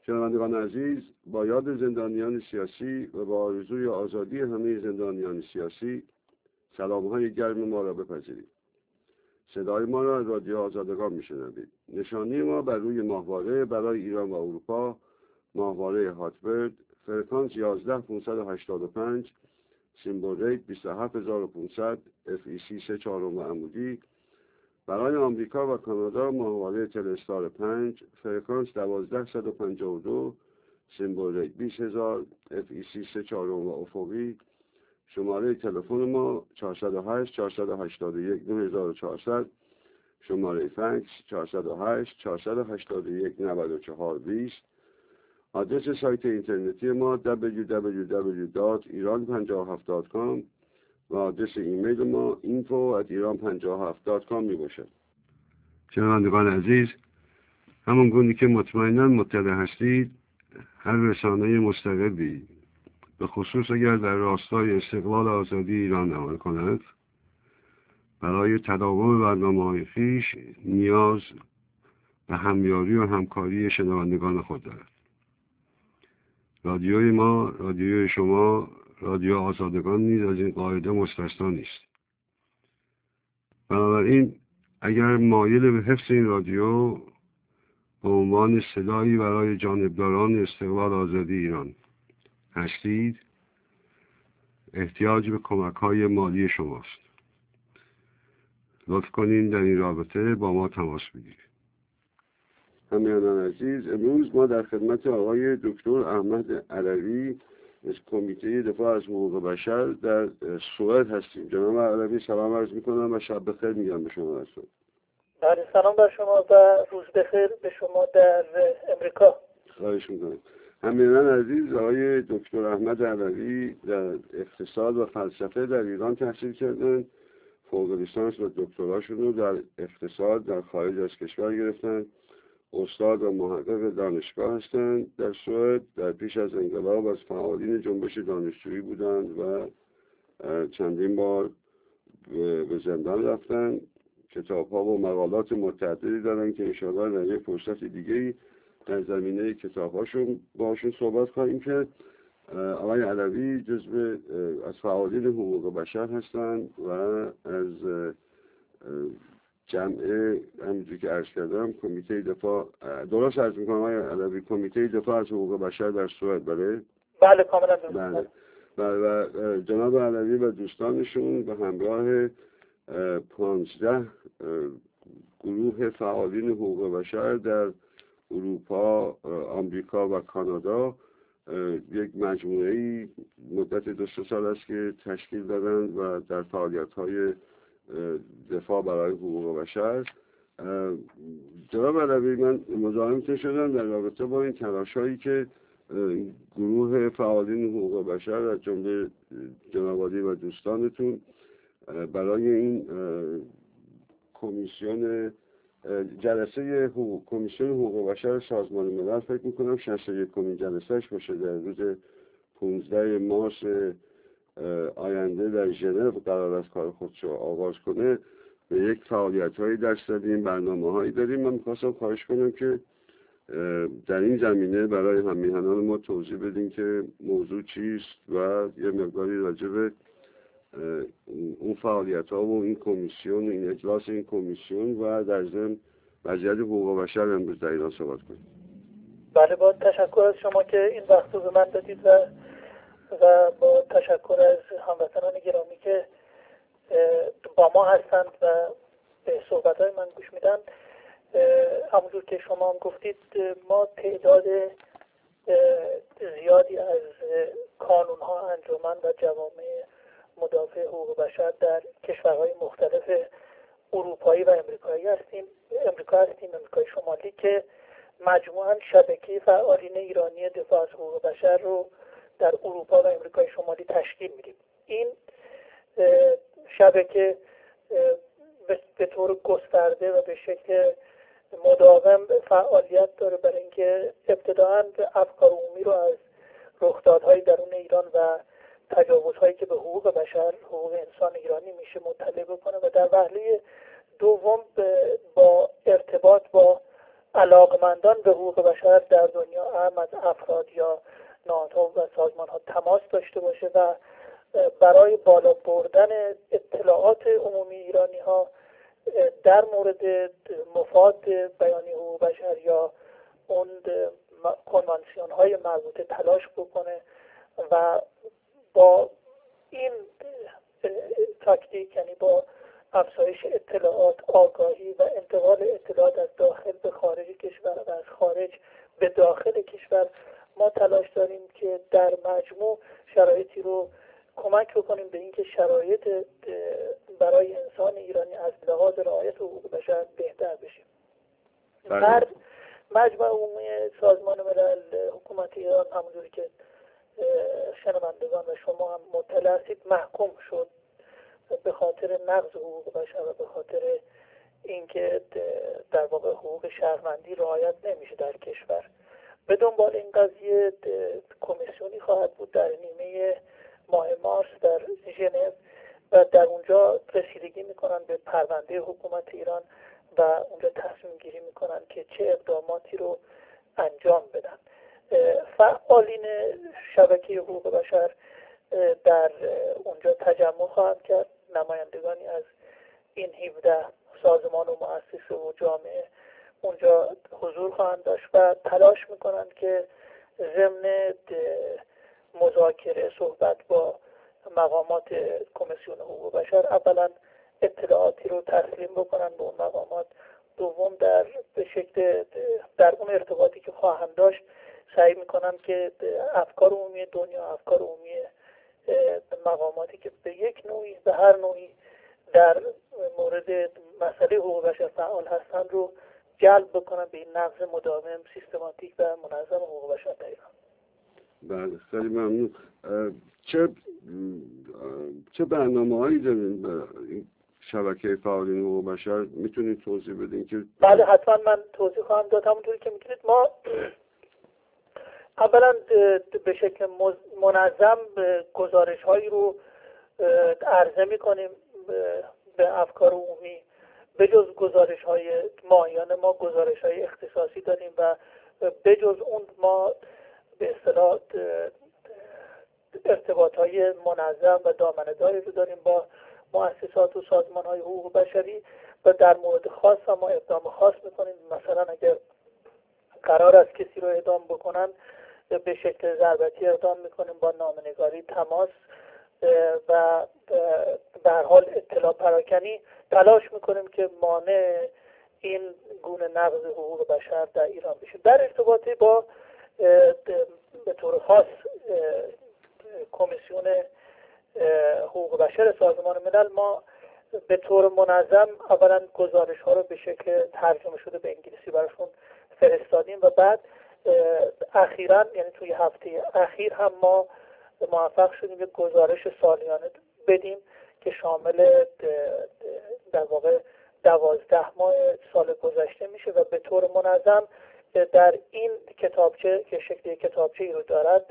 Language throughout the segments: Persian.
شنوندگان عزیز، با یاد زندانیان سیاسی و با آرزوی آزادی همه زندانیان سیاسی، سلام‌های گرم ما را بپذیرید. صدای ما را از رادیو آزادگان میشنوید. نشانی ما بر روی ماهواره برای ایران و اروپا، ماهواره هاتبرد، فرکانس 11585، سیمبل ریت 27500، FEC 34 عمودی. برای آمریکا و کانادا ماهواره تلستار 5، فرکانس 12152، سیمبل ریت 20000، FEC 34 افقی. شماره تلفن ما 408 481 9400، شماره فکس 408 481 9420. آدرس سایت اینترنتی ما www.iran57.com و آدرس ایمیل ما info@iran57.com می باشد. شنوندگان عزیز، همون گونه که مطمئناً مطلع هستید، هر رسانه مستقلی به خصوص اگر در راستای استقلال آزادی ایران عمل کند، برای تداوم برنامه‌های خویش نیاز به همیاری و همکاری شنوندگان خود دارد. رادیوی ما، رادیوی شما، رادیو آزادگان نیز از این قاعده مستثنا نیست. بنابراین اگر مایل به حفظ این رادیو به عنوان صدایی برای جانبداران استقلال آزادی ایران هستید، احتیاج به کمک‌های مالی شماست. لطف کنین در این رابطه با ما تماس بگیرید. همراهان عزیز، امروز ما در خدمت آقای دکتر احمد علوی از کمیته دفاع از حقوق بشر در سوئد هستیم. جناب علوی، سلام عرض می‌کنم و شب بخیر میگم به شما. بله، سلام بر شما و روز بخیر به شما در امریکا. خواهش می‌کنم. همراهان عزیز، آقای دکتر احمد علوی در اقتصاد و فلسفه در ایران تحصیل کردند. فوق لیسانس و دکتراشون رو در اقتصاد در خارج از کشور گرفتن. استاد و محقق دانشگاه هستند در سوئد. در پیش از انقلاب از فعالین جنبش دانشجویی بودند و چندین بار به زندان رفتن. کتاب‌ها و مقالات متعددی دارن که انشاءالله در یک فرصت دیگه‌ای در زمینه کتاب‌هاشون باشون صحبت خواهیم کرد. آقای علوی جزو از فعالین حقوق بشر هستند و از جمع، همینجور که عرض کردم، کمیته دفاع، درست عرض میکنم آقای علوی، کمیته دفاع از حقوق بشر در سوئد، بله؟ بله، کاملا درست. بله. و جناب علوی و دوستانشون به همراه 15 گروه فعالین حقوق بشر در اروپا، آمریکا و کانادا یک مجموعه‌ای مدت 2 سال است که تشکیل دادند و در فعالیت‌های دفاع برای حقوق بشر. جناب علوی، من مزاحمتون شدم در رابطه با این تلاش‌هایی که گروه فعالین حقوق بشر از جمله جناب عالی و دوستانتون برای این جلسه کمیسیون حقوق بشر سازمان ملل، فکر می‌کنم 61مین جلسهش باشه، در روز 15 مارس آینده در ژنو قرار است کار خودش رو آغاز کنه، به یک فعالیت‌هایی دست دادیم، برنامه‌هایی داریم. من می‌خواستم خواهش کنم که در این زمینه برای همیهنان ما توضیح بدین که موضوع چیست و یه مقداری راجع به اون فعالیت‌ها و این کمیسیون و این اجلاس این کمیسیون و در ضمن وضعیت حقوق بشر امروز در ایران صحبت کنیم. بله، با تشکر از شما که این وقت رو به من دادید و با تشکر از هموطنان گرامی که با ما هستند و به صحبت‌های من گوش میدن. همونجور که شما هم گفتید، ما تعداد زیادی از کانون‌ها، انجمن و جوامع مدافع حقوق بشر در کشورهای مختلف اروپایی و امریکایی هستیم، امریکای شمالی، که مجموعاً شبکه فعالین ایرانی دفاع از حقوق بشر رو در اروپا و امریکای شمالی تشکیل میدیم. این شبکه به طور گسترده و به شکل مداوم فعالیت داره برای اینکه ابتداءً افکار عمومی رو از رخدادهای درون ایران و تجاوزهایی که به حقوق بشر، حقوق انسان ایرانی میشه مطلع بکنه و در وهله دوم با ارتباط با علاقمندان به حقوق بشر در دنیا هم از افراد یا نهادها و سازمانها تماس داشته باشه و برای بالا بردن اطلاعات عمومی ایرانی ها در مورد مفاد بیانیه حقوق بشر یا اون کنوانسیون های مربوطه تلاش بکنه و با این تاکتیک، یعنی با افزایش اطلاعات، آگاهی و انتقال اطلاعات از داخل به خارج کشور و از خارج به داخل کشور، ما تلاش داریم که در مجموع شرایطی رو کمک بکنیم به اینکه شرایط برای انسان ایرانی از لحاظ رعایت حقوق بشر بهتر بشه. در مجمع عمومی سازمان ملل حکومت ایران، همونجوری که شنوندگان و شما هم مطلع هستید، محکوم شد به خاطر نقض حقوق بشر و به خاطر اینکه در واقع حقوق شهروندی رعایت نمیشه در کشور. به دنبال این قضیه کمیسیونی خواهد بود در نیمه ماه مارس در ژنو و در اونجا رسیدگی میکنن به پرونده حکومت ایران و اونجا تصمیم گیری میکنن که چه اقداماتی رو انجام بدن. فعالین شبکه حقوق بشر در اونجا تجمع خواهند کرد. نمایندگانی از این 17 سازمان و مؤسسه و جامعه اونجا حضور خواهند داشت و تلاش میکنند که ضمن مذاکره صحبت با مقامات کمیسیون حقوق بشر اولا اطلاعاتی رو تسلیم بکنن به اون مقامات، دوم به شکل در اون ارتباطی که خواهند داشت سعی میکنن که افکار عمومی دنیا، افکار عمومی مقاماتی که به یک نوعی به هر نوعی در مورد مسئله حقوق بشر فعال هستن رو جلب بکنن به این نقض مداوم، سیستماتیک و منظم حقوق بشر در ایران. بله، خیلی ممنون. چه برنامه‌هایی دارین به شبکه فعالین حقوق بشر؟ میتونید توضیح بدین که؟ بله حتما من توضیح خواهم داد. همونطوری که میتونید ما اولا به شکل منظم گزارش هایی رو عرضه میکنیم به افکار عمومی. به جز گزارش های ماهیانه ما گزارش های اختصاصی داریم و به جز اون ما به اصطلاح ارتباط های منظم و دامنه‌داری رو داریم با مؤسسات و سازمان های حقوق بشری و در مورد خاص ما اقدام خاص میکنیم. مثلا اگر قرار است کسی رو اعدام بکنن به شکل ضربتی اقدام میکنیم، با نامه‌نگاری، تماس و به هر حال اطلاع پراکنی تلاش میکنیم که مانع این گونه نقض حقوق بشر در ایران بشه. در ارتباط با به طور خاص کمیسیون حقوق بشر سازمان ملل ما به طور منظم اولا گزارش ها رو به شکل ترجمه شده به انگلیسی براشون فرستادیم و بعد اخیراً، یعنی توی هفته اخیر هم ما موفق شدیم یک گزارش سالیانه بدیم که شامل در واقع 12 ماه سال گذشته میشه و به طور منظم در این کتابچه که شکل کتابچه ای رو دارد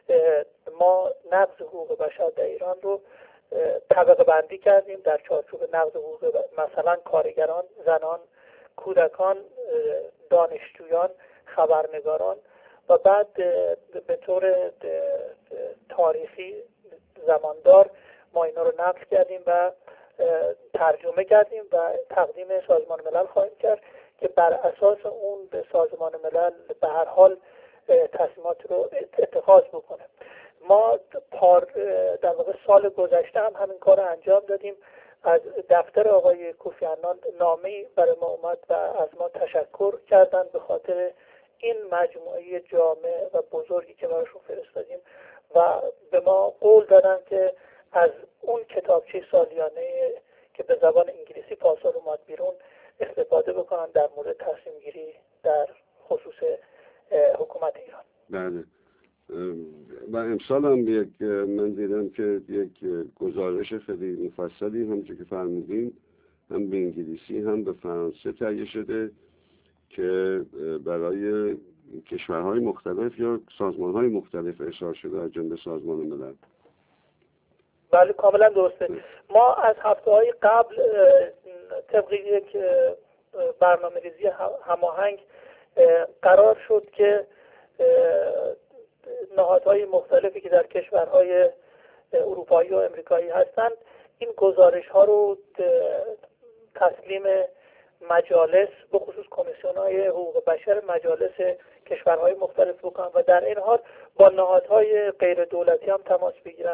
ما نقض حقوق بشر در ایران رو طبقه بندی کردیم در چارچوب نقض حقوق مثلا کارگران، زنان، کودکان، دانشجویان، خبرنگاران و بعد به طور تاریخی زماندار ما اینا رو نقل کردیم و ترجمه کردیم و تقدیم سازمان ملل خواهیم کرد که بر اساس اون به سازمان ملل به هر حال تصمیمات رو اتخاذ بکنه. ما در واقع سال گذشته هم همین کار رو انجام دادیم. از دفتر آقای کوفی عنان نامه‌ای برای ما اومد و از ما تشکر کردن به خاطر این مجموعه جامع و بزرگی که براشون فرستادیم و به ما قول دادن که از اون کتابچه سالیانه که به زبان انگلیسی پاسدار اومد بیرون استفاده بکنن در مورد تصمیم گیری در خصوص حکومت ایران. بله. و امسال هم من دیدم که یک گزارش خیلی مفصلی همونجور که فرمودین هم به انگلیسی هم به فرانسه تهیه شده که برای کشورهای مختلف یا سازمانهای مختلف ارسال شده از جمله سازمان ملل. بله کاملا درسته. ما از هفته‌های قبل طبق یک برنامه‌ریزی هماهنگ قرار شد که نهادهای مختلفی که در کشورهای اروپایی و امریکایی هستند این گزارش ها رو تسلیم مجالس، به خصوص کمیسیون‌های حقوق بشر مجالس کشورهای مختلف بکنن و در این حال با نهادهای غیر دولتی هم تماس بگیرن،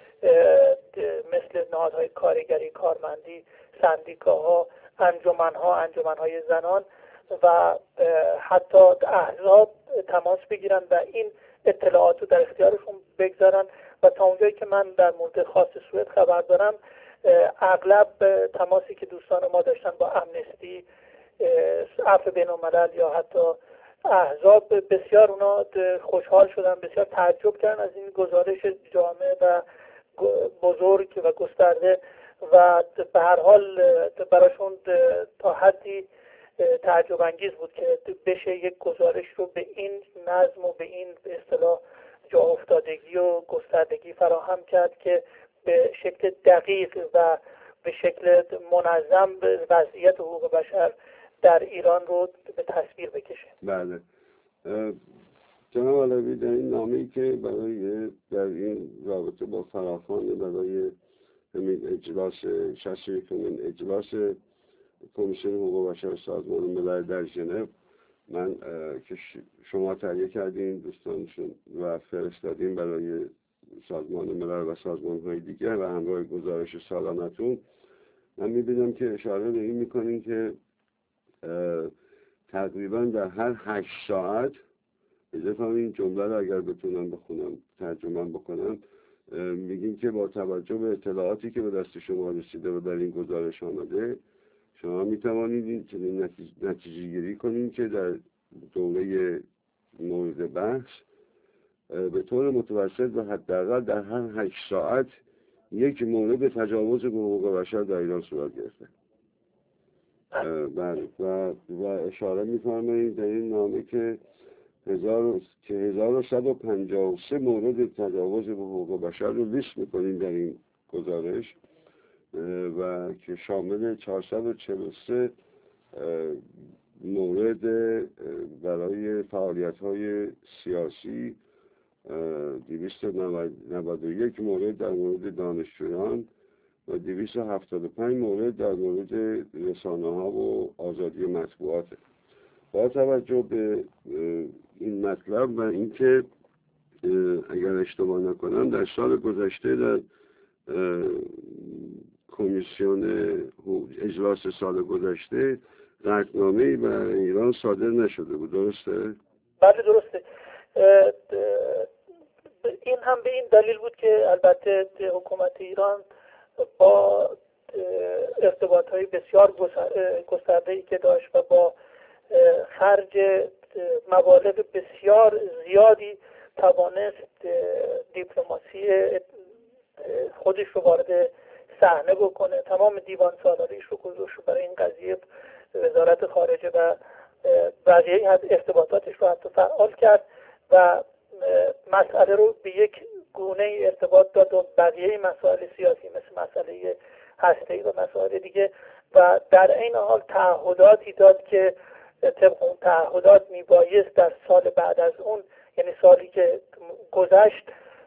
مثل نهادهای کارگری، کارمندی، سندیکاها، انجمنهای زنان و حتی احزاب تماس بگیرن و این اطلاعات رو در اختیارشون بگذارن. و تا اونجایی که من در مورد خاص سوئد خبر دارم، اغلب تماسی که دوستان ما داشتن با امنستی، عفو بین‌الملل یا حتی احزاب، بسیار اونا خوشحال شدن، بسیار تعجب کردن از این گزارش جامع و بزرگ و گسترده و به هر حال براشون تا حدی تعجب انگیز بود که بشه یک گزارش رو به این نظم و به این به اصطلاح جا افتادگی و گستردگی فراهم کرد که به شکل دقیق و به شکل منظم وضعیت حقوق بشر در ایران رو به تصویر بکشه. بله. جناب علوی، در این نامه‌ای که در این رابطه با فراخوان برای همین اجلاس 61 اجلاس کمیسیون حقوق بشر سازمان ملل در ژنو من که شما تهیه کردین دوستانشون و فرستادین برای سازمان ملل و سازمان‌های دیگه و همراه گزارش سالانتون، من می‌بینم که اشاره به این می‌کنین که تقریبا در هر 8 ساعت، اجازه این جمله رو اگر بتونم بخونم ترجمه بکنم، میگین که با توجه به اطلاعاتی که به دست شما رسیده و در این گزارش آمده، شما میتوانید این نتیجه گیری کنین که در دوره مورد بحث به طور متوسط و حداقل در هر 8 ساعت یک مورد تجاوز به حقوق بشر در ایران صورت گرفته. بله. و اشاره می‌فرمایید در این نامه که 1153 مورد تجاوز به حقوق بشر رو لیست می‌کنیم در این گزارش و که شامل 443 مورد برای فعالیت‌های سیاسی، 291 مورد در مورد دانشجویان و 275 مورد در مورد رسانه‌ها و آزادی مطبوعات. با توجه به این مطلب و اینکه اگر اشتباه نکنم در سال گذشته در کمیسیون اجلاس سال گذشته قطعنامه‌ای برای ایران صادر نشده بود، درسته؟ بله درسته. این هم به این دلیل بود که البته حکومت ایران با ارتباط‌های بسیار گسترده‌ای که داشت و با خرج مبالغ بسیار زیادی توانست دیپلماسی خودش رو وارد صحنه بکنه. تمام دیوان سالاریش رو گذاشت برای این قضیه، وزارت خارجه و بقیه ارتباطاتش رو حتی فعال کرد و مسئله رو به یک گونه ارتباط داد و بقیه مسائل سیاسی مثل مسئله هسته‌ای و مسائل دیگه، و در این حال تعهداتی داد که طبق اون تعهدات میبایست در سال بعد از اون، یعنی سالی که گذشت،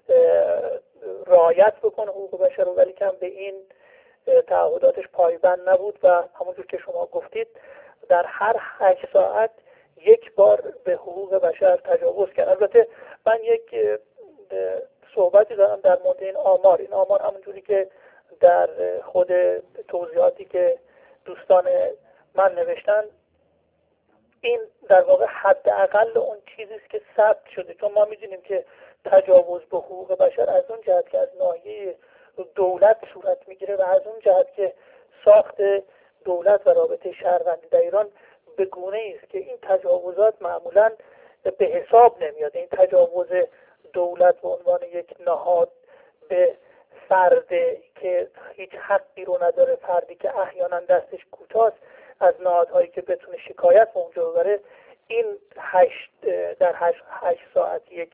رعایت بکنه حقوق بشر رو، ولی کم به این تعهداتش پایبند نبود و همونجور که شما گفتید در هر 8 ساعت یک بار به حقوق بشر تجاوز کرد. البته من یک صحبتی دارم در مورد این آمار. این آمار همونجوری که در خود توضیحاتی که دوستان من نوشتن، این در واقع حداقل اون چیزی است که ثبت شده، چون ما می‌دونیم که تجاوز به حقوق بشر از اون جهت که از ناحیه دولت صورت میگیره و از اون جهت که ساخت دولت و رابطه شهروندی در ایران به گونه‌ای است که این تجاوزات معمولاً به حساب نمیاد. این تجاوز دولت به عنوان یک نهاد به فرد که هیچ حقی رو نداره، فردی که احیانا دستش کوتاست از نهادهایی که بتونه شکایت به اونجا ببره، این در 8 ساعت یک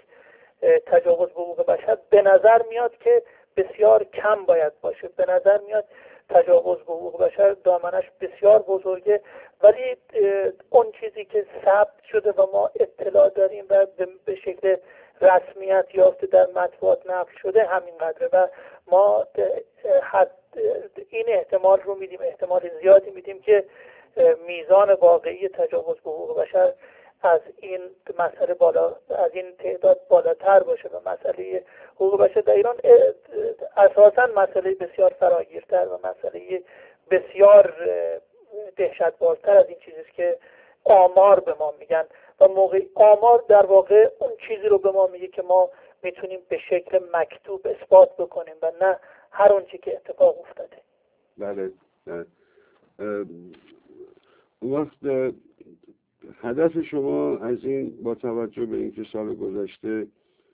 تجاوز به حقوق بشر به نظر میاد که بسیار کم باید باشه. به نظر میاد تجاوز به حقوق بشر دامنش بسیار بزرگه، ولی اون چیزی که ثبت شده و ما اطلاع داریم و به شکل رسمیت یافته در مطبوعات نقل شده همینقدره و ما این احتمال رو میدیم، احتمال زیادی میدیم که میزان واقعی تجاوز به حقوق بشر از این مسئله از این تعداد بالاتر باشه و مسئله حقوق بشر در ایران اساساً مسئله بسیار فراگیرتر و مسئله بسیار دهشتبارتر از این چیزیست که آمار به ما میگن و آمار در واقع اون چیزی رو به ما میگه که ما میتونیم به شکل مکتوب اثبات بکنیم و نه هر اون چی که اتفاق افتاده. بله. اون وقت هدف شما از این با توجه به اینکه سال گذشته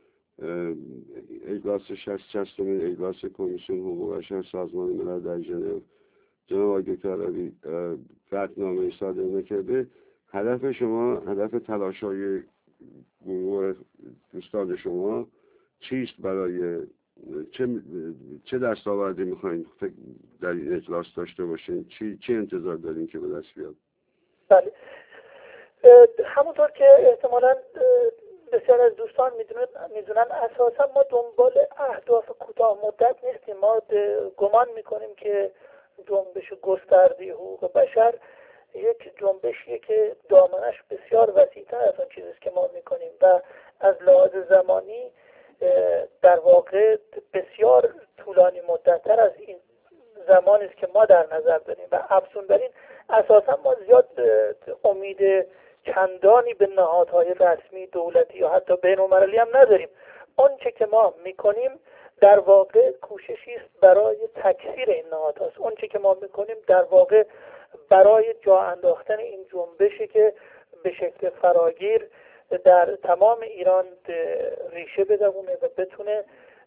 اجلاس 60مین اجلاس کمیسیون حقوق بشر سازمان ملل در ژنو جناب آقای دکتر علی قطعنامه صادر نکرده، هدف شما، هدف تلاش‌های گروه دوستان شما چیست؟ برای چه دستاوردی میخواین در این اجلاس داشته باشین؟ چی انتظار دارین که به دست بیاد؟ بله، همونطور که احتمالاً بسیار از دوستان میدونن اساسا ما دنبال اهداف کوتاه مدت نیستیم. ما گمان میکنیم که جنبش گسترده حقوق بشر یک جنبشیه که دامنش بسیار وسیع‌تر از اون چیزیست که ما میکنیم و از لحاظ زمانی در واقع بسیار طولانی مدت‌تر از این زمانی است که ما در نظر داریم و افزون بر این اساسا ما زیاد امید چندانی به نهادهای رسمی دولتی یا حتی بین‌المللی هم نداریم. آنچه که ما میکنیم در واقع کوششی است برای تکثیر این نهادهاست. آنچه که ما میکنیم در واقع برای جا انداختن این جنبشی که به شکل فراگیر در تمام ایران ریشه بدونه و بتونه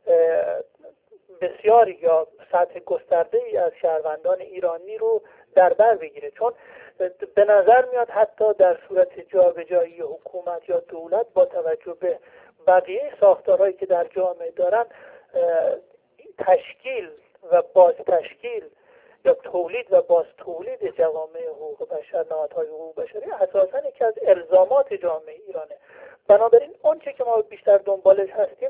بسیاری یا سطح گسترده‌ای از شهروندان ایرانی رو در بر بگیره، چون به نظر میاد حتی در صورت جابجایی حکومت یا دولت با توجه به بقیه ساختارهایی که در جامعه دارن تشکیل و باز تشکیل یا تولید و باز تولید جوامع حقوق بشر، نهادهای حقوق بشری اساساً یکی از الزامات جامعه ایرانه. بنابراین آنچه که ما بیشتر دنبالش هستیم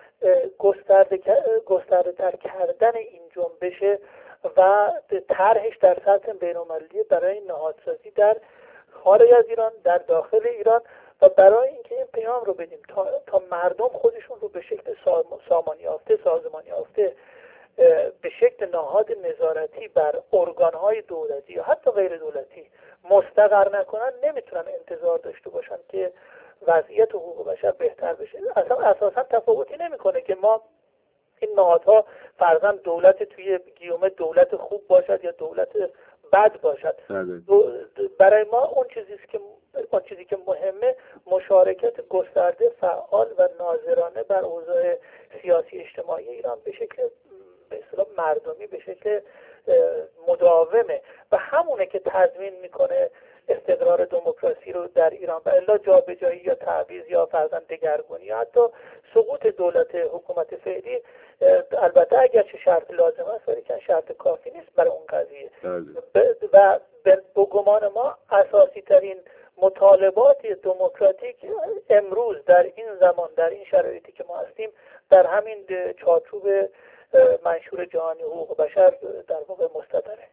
گسترده تر کردن این جنبش و طرحش در سطح بین‌المللی برای نهادسازی در خارج از ایران، در داخل ایران و برای اینکه این پیام رو بدیم تا مردم خودشون رو به شکل سازمان یافته به شکل نهاد نظارتی بر ارگان‌های دولتی یا حتی غیر دولتی مستقر نکنن، نمیتونن انتظار داشته باشن که وضعیت حقوق بشر بهتر بشه. اصلا اساسا تفاوتی نمیکنه که ما این نهادها فرضاً دولت توی گیومه دولت خوب باشد یا دولت بد باشد. برای ما اون چیزی که مهمه مشارکت گسترده، فعال و ناظرانه بر اوضاع سیاسی اجتماعی ایران به شکل به اصطلاح مردمی، به شکل مداومه و همونه که تضمین میکنه استقرار دموکراسی رو در ایران و الا جابجایی یا تعویض یا فرضاً دگرگونی یا حتی سقوط دولت حکومت فعلی البته اگرچه شرط لازم است ولی که شرط کافی نیست برای اون قضیه و به گمان ما اساسی ترین مطالبات دموکراتیک امروز در این زمان، در این شرایطی که ما هستیم، در همین چارچوب منشور جهانی حقوق بشر در واقع مستدره.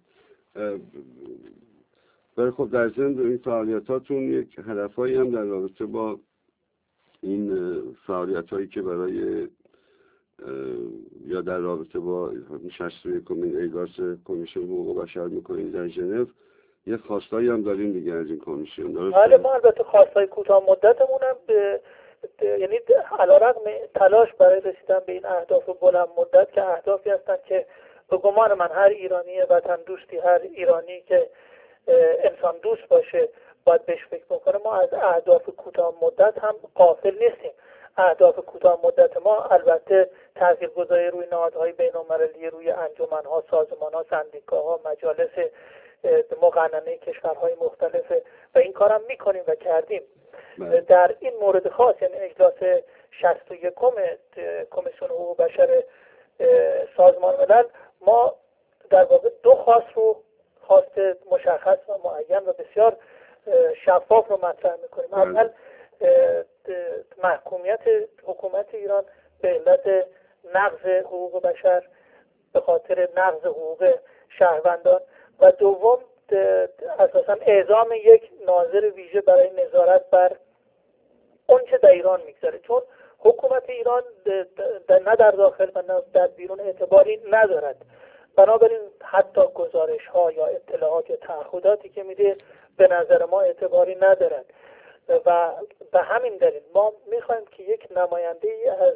ولی خب در ضمن این فعالیتاتون یک هدفهایی هم در رابطه با این فعالیتایی که برای یا در رابطه با 61مین اجلاس کمیسیون حقوق بشر میکنید در ژنو، یه خواستایی هم داریم دیگه از این کمیسیون، درسته؟ بله، ما البته خواستای کوتاه مدتمون هم یعنی علیرغم تلاش برای رسیدن به این اهداف بلند مدت که اهدافی هستند که به گمان من هر ایرانی وطن دوستی، هر ایرانی که انسان دوست باشه باید بهش فکر بکنه، ما از اهداف کوتاه مدت هم غافل نیستیم. اهداف کوتاه مدت ما البته تاثیرگذاری روی نهادهای بین‌المللی، روی انجمن‌ها، سازمان‌ها، سندیکاها، مجالس مقننه کشورهای مختلف و این کارم میکنیم و کردیم. در این مورد خاص یعنی اجلاس 61 کمیسیون حقوق بشر سازمان ملل ما در واقع دو خواست مشخص و معین و بسیار شفاف رو مطرح میکنیم. اول محکومیت حکومت ایران به علت نقض حقوق بشر به خاطر نقض حقوق شهروندان، و دوم اساساً اعزام یک ناظر ویژه برای نظارت بر اون چه در ایران میگذره، چون حکومت ایران نه در داخل و نه در بیرون اعتباری ندارد. بنابراین حتی گزارش ها یا اطلاعات یا تعهداتی که میده به نظر ما اعتباری ندارد و به همین دلیل ما میخوایم که یک نماینده ای از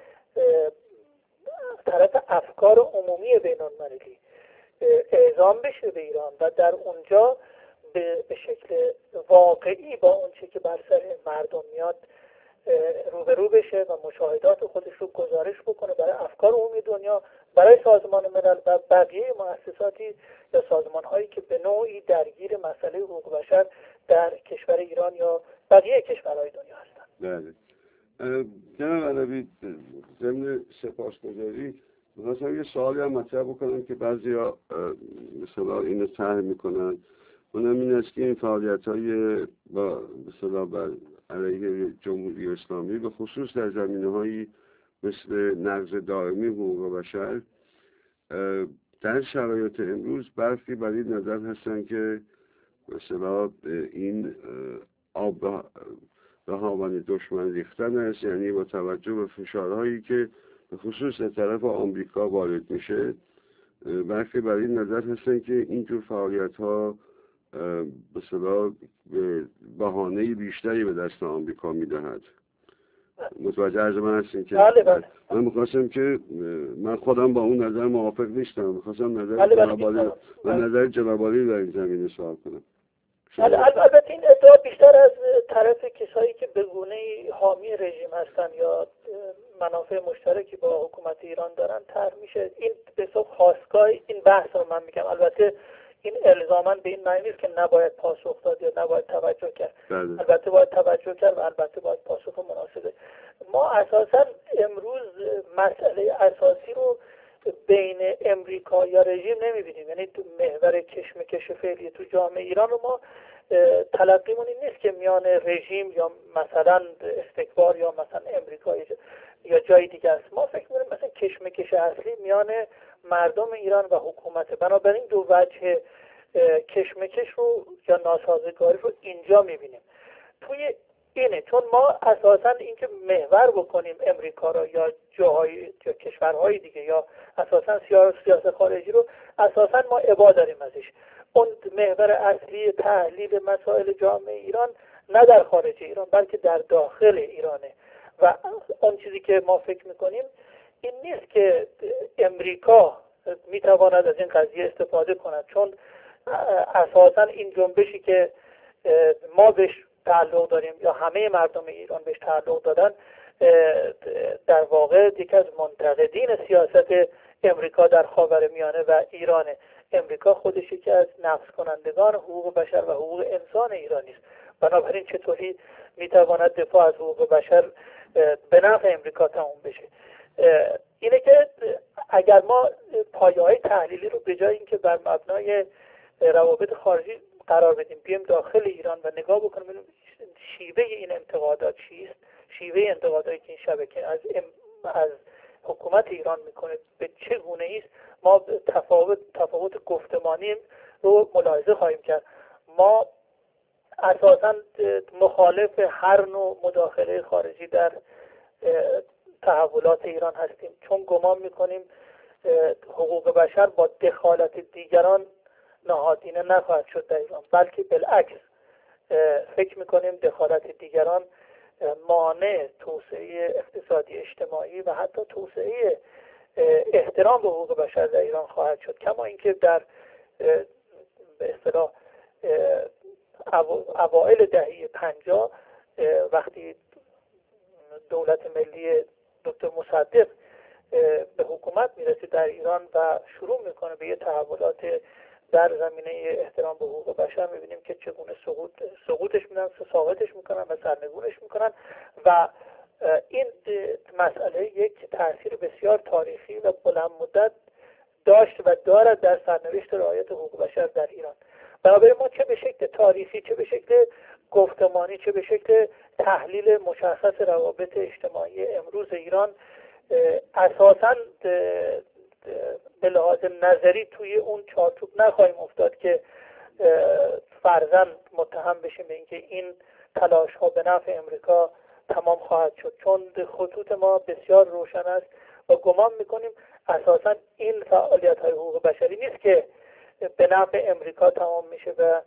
طرف افکار عمومی بین‌المللی اعزام بشه به ایران و در اونجا به شکل واقعی با اون چه که بر سر مردم میاد روبرو بشه و مشاهدات خودش رو گزارش بکنه برای افکار عمومی دنیا، برای سازمان ملل و بقیه مؤسساتی یا سازمان هایی که به نوعی درگیر مسئله حقوق بشر در کشور ایران یا بقیه کشورهای دنیا هستند. بله. جناب علوی، ضمن سپاسگزاری می‌خواستم یه سوالی هم مطرح بکنم که بعضیا مثلا اینو طرح میکنن، اونم این است که این فعالیت‌های مثلا بر علیه جمهوری اسلامی به خصوص در زمینه‌هایی مثل نقض دائمی حقوق بشر در شرایط امروز برخی بر این نظر هستن که مثلا این آب به هاون دشمن ریختن است، یعنی با توجه به فشارهایی که به خصوص از طرف آمریکا وارد میشه، برخی بر این نظر هستن که اینجور فعالیت‌ها مثلا به بهانه بیشتری به دست آمریکا میدهد. متوجه عرض من هستین که بله. من میخواستم که من خودم با اون نظر موافق نیستم، میخواستم نظر جناب عالی در این زمینه سوال کنم. البته این ادعا بیشتر از طرف کسایی که به گونه‌ای حامی رژیم هستن یا منافع مشترکی با حکومت ایران دارن طرح میشه. این به صورت خاستگاه این بحث رو من میگم. البته این الزاماً به این معنی نیست که نباید پاسخ داد یا نباید توجه کرد. البته باید توجه کرد و البته باید پاسخ مناسبه. ما اساساً امروز مسئله اساسی رو بین امریکا یا رژیم نمیبینیم. یعنی تو محور کشمکش فعلی تو جامعه ایران رو ما تلقیمون این نیست که میان رژیم یا مثلا استکبار یا مثلا امریکا یا جای دیگه است. ما فکر می‌کنیم مثلا کشمکش اصلی میان مردم ایران و حکومت. بنابراین دو وجه کشمکش رو یا ناسازگاری رو اینجا میبینیم. توی اینه، چون ما اساساً اینکه محور بکنیم امریکا رو یا جاهای یا کشورهای دیگه یا اساساً سیاست خارجی رو اساساً ما ابا داریم ازش. اون محور اصلی تحلیل مسائل جامعه ایران نه در خارج ایران بلکه در داخل ایرانه و اون چیزی که ما فکر میکنیم این نیست که امریکا میتواند از این قضیه استفاده کند، چون اساساً این جنبشی که ما بهش تعلق داریم یا همه مردم ایران بهش تعلق دادن در واقع یکی از منتقدین سیاست امریکا در خاورمیانه و ایرانه. امریکا خودش یکی از نقض کنندگان حقوق بشر و حقوق انسان ایرانی است. بنابراین چطوری میتواند دفاع از حقوق بشر به نفع امریکا تموم بشه؟ اینه که اگر ما پایه‌های تحلیلی رو به جای اینکه بر مبنای روابط خارجی قرار بدیم بیایم داخل ایران و نگاه بکنیم ببینیم شیوه این انتقادات چیست، شیوه انتقاداتی که این شبکه از حکومت ایران میکنه به چه گونه است، ما تفاوت گفتمانی رو ملاحظه خواهیم کرد. ما اساساً مخالف هر نوع مداخله خارجی در تحولات ایران هستیم، چون گمان میکنیم حقوق بشر با دخالت دیگران نهادینه نخواهد شد در ایران، بلکه بالعکس فکر میکنیم دخالت دیگران مانع توسعه اقتصادی اجتماعی و حتی توسعه احترام به حقوق بشر در ایران خواهد شد. کما اینکه در به اصطلاح اوائل دهه 50 وقتی دولت ملی دکتر مصدق به حکومت میرسه در ایران و شروع میکنه به یه تحولات در زمینه احترام به حقوق بشر، میبینیم که چگونه سقوطش میدن، ساقطش میکنن و سرنگونش میکنن و این مسئله یک تاثیر بسیار تاریخی و بلند مدت داشت و دارد در سرنوشت رعایت حقوق بشر در ایران. بنابراین ما چه به شکل تاریخی، چه به شکل گفتمانی، چه به شکل تحلیل مشخص روابط اجتماعی امروز ایران اساساً به لحاظ نظری توی اون چارچوب نخواهیم افتاد که فرضاً متهم بشیم به اینکه این تلاش ها به نفع امریکا تمام خواهد شد، چون خطوط ما بسیار روشن است و گمان میکنیم اساساً این فعالیت های حقوق بشری نیست که به نفع امریکا تمام میشه و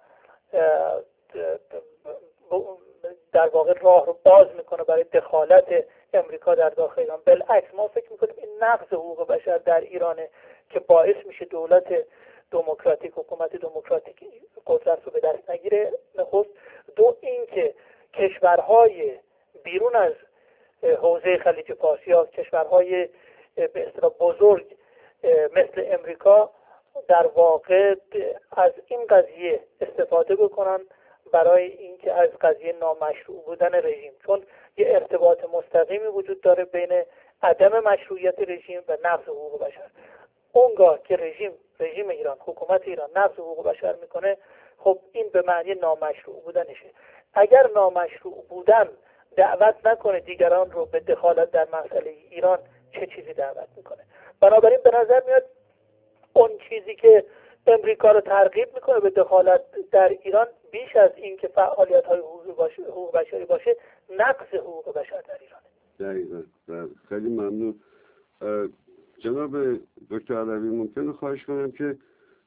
در واقع راه رو باز میکنه برای دخالت امریکا در داخل ایران. بالعکس ما فکر میکنیم این نقض حقوق بشر در ایرانه که باعث میشه دولت دموکراتیک، حکومت دموکراتیک قدرت رو به دست نگیره. نخست. دو، این که کشورهای بیرون از حوزه خلیج فارس یا کشورهای به اصطلاح بزرگ مثل امریکا در واقع از این قضیه استفاده بکنن برای اینکه از قضیه نامشروع بودن رژیم، چون یه ارتباط مستقیمی وجود داره بین عدم مشروعیت رژیم و نقض حقوق بشر. اونگاه که رژیم ایران، حکومت ایران نقض حقوق بشر میکنه، خب این به معنی نامشروع بودنشه. اگر نامشروع بودن دعوت نکنه دیگران رو به دخالت در مسئله ایران، چه چیزی دعوت میکنه؟ بنابراین به نظر میاد اون چیزی که امریکا رو ترغیب میکنه به دخالت در ایران بیش از این که فعالیت های حقوق بشری باشه، نقض حقوق بشر در ایرانه. دقیقاً. خیلی ممنون. جناب دکتر علوی، ممکنه خواهش کنم که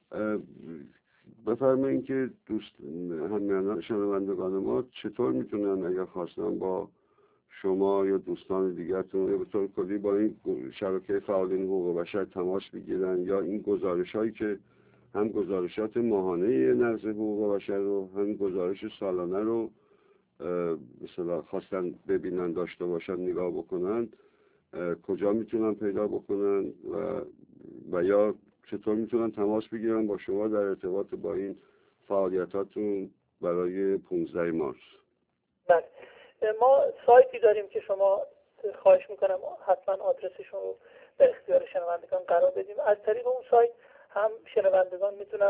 بفرمایید که همیهنان شنوندگان ما چطور میتونن اگر خواستن با شما یا دوستان دیگرتون یا به طور کلی با این شبکه فعالین حقوق بشر تماس بگیرن، یا این گزارش هایی که هم گزارشات ماهانه نقض حقوق بشر رو هم گزارش سالانه رو مثلا خواستن ببینن، داشته باشن، نگاه بکنن، کجا میتونن پیدا بکنن و یا چطور میتونن تماس بگیرن با شما در ارتباط با این فعالیتاتون برای 15 مارس؟ بله، ما سایتی داریم که شما خواهش میکنم حتما آدرسش رو به اختیار شنوندگان قرار بدیم. از طریق اون سایت هم شنوندگان میتونن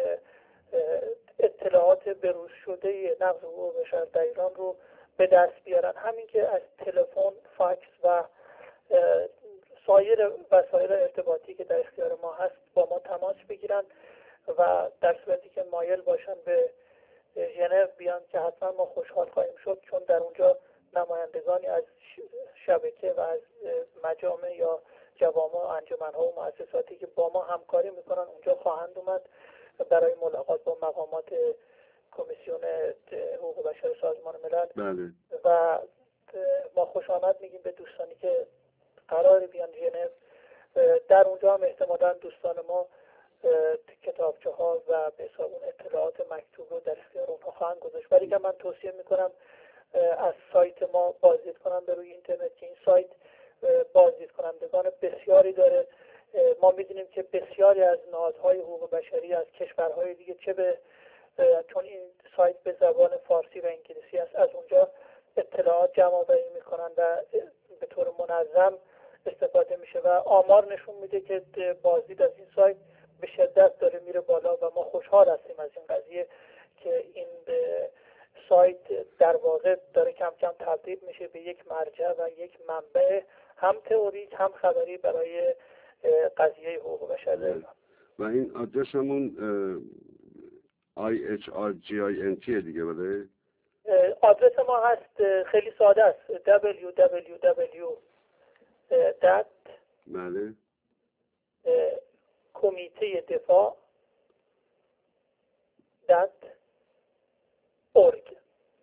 اطلاعات بروز شده نقض حقوق بشر در ایران رو به دست بیارن، همین که از تلفن، فاکس و سایر وسایل ارتباطی که در اختیار ما هست با ما تماس بگیرن و در صورتی که مایل باشن به ژنو بیان که حتما ما خوشحال خواهیم شد، چون در اونجا نمایندگانی از شبکه و از مجامع یا جوامع و انجمن‌ها و مؤسساتی که با ما همکاری میکنن اونجا خواهند اومد برای ملاقات با مقامات کمیسیون حقوق بشر سازمان ملل. بله. و ما خوش آمد میگیم به دوستانی که قرار بیان ژنو. در اونجا هم احتمالاً دوستان ما کتابچه ها و به حساب اون اطلاعات مکتوب رو در اختیار اونها خواهند گذاشت. ولی که من توصیه میکنم از سایت ما بازدید کنن به روی اینترنت که این سایت بازدید کنندگان بسیاری داره. ما میدونیم که بسیاری از نهادهای حقوق بشری از کشورهای دیگه چون این سایت به زبان فارسی و انگلیسی است، از اونجا اطلاعات جمع آوری میکنن و به طور منظم استفاده میشه و آمار نشون میده که بازدید از این سایت به شدت داره میره بالا و ما خوشحال هستیم از این قضیه که این سایت در واقع داره کم کم تبدیل میشه به یک مرجع و یک منبع هم تئوریک هم خبری برای قضیه حقوق بشر. و این آدرس همون IHRGINT دیگه بله؟ آدرس ما هست خیلی ساده است www. بله. کمیته دفاع .org.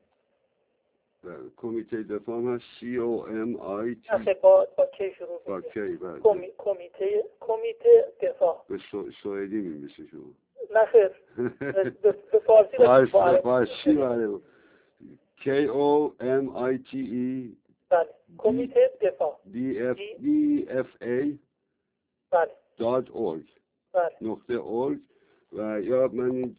کمیته دفاع هم هست COMIT. آخه با کی شروع با کی؟ بله. کمیته دفاع. به سوئدی میمیشه شما؟ نه خیر، به فارسی فارسی. بله. KOMITE. بله. کمیته دفاع DFA. بله. .org. بله. .org. و یا من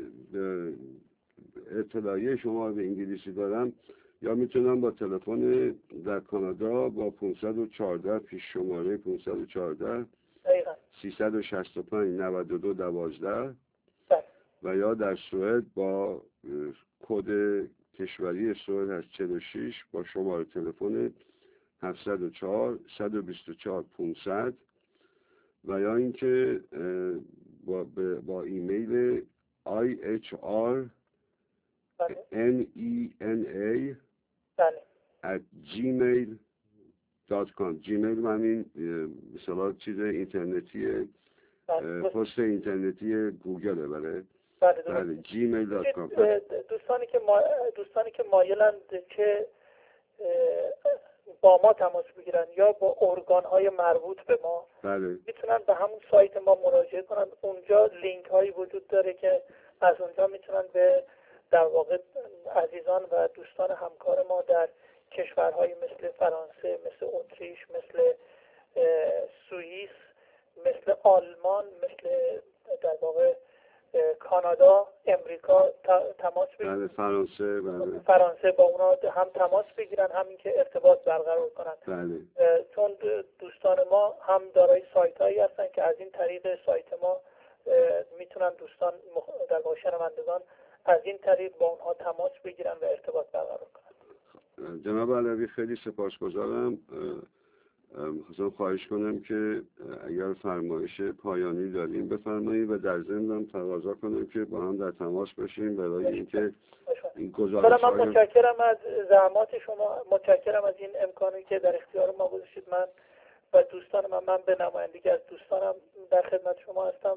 اطلاعیه شما به انگلیسی دارم، یا میتونم با تلفن در کانادا با 514 پیش شماره 514 365 92 12 بله. و یا در سوئد با کد کشوری سوئد هست 46 با شماره تلفن 704 124 500 و یا اینکه با ایمیل IHR NENA @gmail.com. جیمیل همین مثلا چیز اینترنتی پست اینترنتی گوگله. بله بله gmail.com. دوستانی که مایلند که با ما تماس بگیرن یا با ارگان‌های مربوط به ما، بله میتونن به همون سایت ما مراجعه کنن. اونجا لینک هایی وجود داره که از اونجا میتونن به در واقع عزیزان و دوستان همکار ما در کشورهایی مثل فرانسه، مثل اتریش، مثل سوئیس، مثل آلمان، مثل در واقع کانادا، امریکا تماس بگیرن. بله فرانسه. بله فرانسه با اونا هم تماس بگیرن، همین که ارتباط برقرار کنن. بله چون دوستان ما هم دارای سایت هایی هستن که از این طریق سایت ما میتونن دوستان در واقع شنوندگان از این طریق با اونها تماس بگیرن و ارتباط برقرار کنن. جناب علوی خیلی سپاسگزارم. می‌خواستم خواهش کنم که اگر فرمایش پایانی داریم بفرمایید و در ضمن هم تقاضا کنم که با هم در تماس باشیم برای اینکه این گزارش‌های من متشکرم از زحمات شما، متشکرم از این امکانی که در اختیار ما گذاشتید. من و دوستان من به نمایندگی از دوستانم در خدمت شما هستم.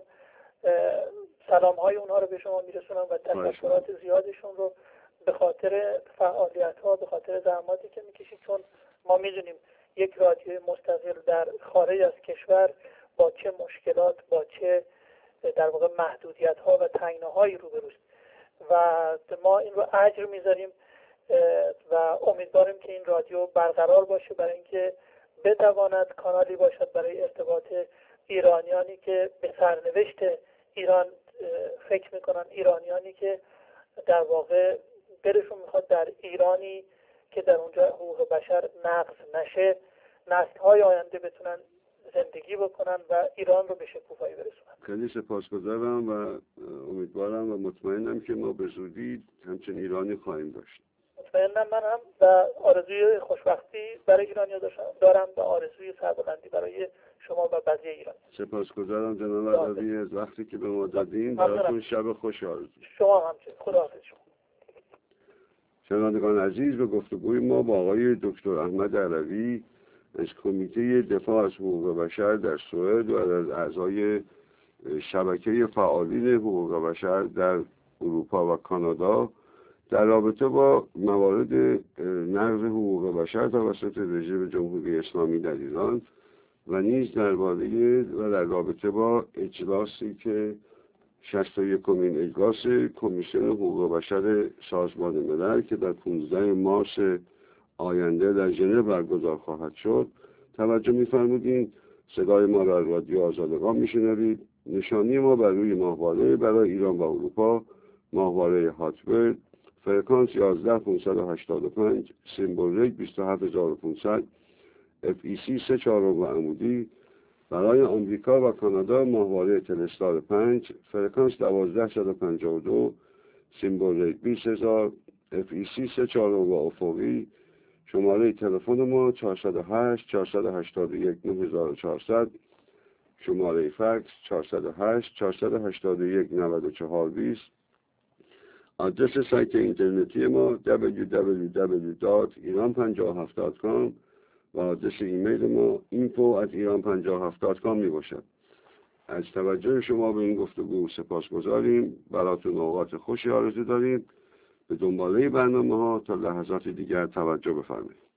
سلام‌های اونها رو به شما میرسونم و تشکرات زیادشون رو به خاطر فعالیت‌ها، به خاطر زحماتی که میکشید. چون ما میدونیم یک رادیوی مستقل در خارج از کشور با چه مشکلات، با چه در واقع محدودیت‌ها و تنگناهایی روبروست و ما این رو اجر میذاریم و امیدواریم که این رادیو برقرار باشه برای اینکه بتواند کانالی باشد برای ارتباط ایرانیانی که به سرنوشت ایران فکر میکنن، ایرانیانی که در واقع دلشون میخواد در ایرانی که در اونجا حقوق بشر نقض نشه، نسل‌های آینده بتونن زندگی بکنن و ایران رو به شکوفایی برسونن. خیلی سپاسگزارم و امیدوارم و مطمئنم که ما به زودی همچنین ایرانی خواهیم داشت. مطمئنم. من هم و آرزوی خوشبختی برای ایرانیا دارم و آرزوی سربلندی برای شما و بقیه ایران. سپاسگزارم جناب علوی از وقتی که به ما دادین. براتون شب خوش آرزو. شما همچنین. خداحافظ شما. شنوندگان عزیز، به گفتگوی ما با آقای دکتر احمد علوی از کمیته دفاع از حقوق بشر در سوئد و از اعضای شبکه فعالین حقوق بشر در اروپا و کانادا در رابطه با موارد نقض حقوق بشر توسط رژیم جمهوری اسلامی در ایران و نیز درباره و در رابطه با اجلاسی که 61مین اجلاس کمیسیون حقوق بشر سازمان ملل که در 15 مارس آینده در ژنو برگزار خواهد شد توجه می‌فرمودین. صدای ما را رادیو آزادگان میشنوید. نشانی ما بر روی ماهواره برای ایران و اروپا ماهواره هاتبرد فرکانس 11585 سیمبل ریت 27500 FEC 3/4 و عمودی. برای آمریکا و کانادا ماهواره تلستار 5 فرکانس 12152 سیمبل ریت 20000 FEC 3/4 و افقی. شماره تلفن ما 408 481 9400. شماره فکس 408 481 9420. آدرس سایت اینترنتی ما www.iran57.com و آدرس ایمیل ما info@iran57.com می باشد. از توجه شما به این گفتگو سپاسگزاریم. براتون اوقات خوشی آرزو داریم. به دنباله برنامه ها تا لحظات دیگر توجه بفرمایید.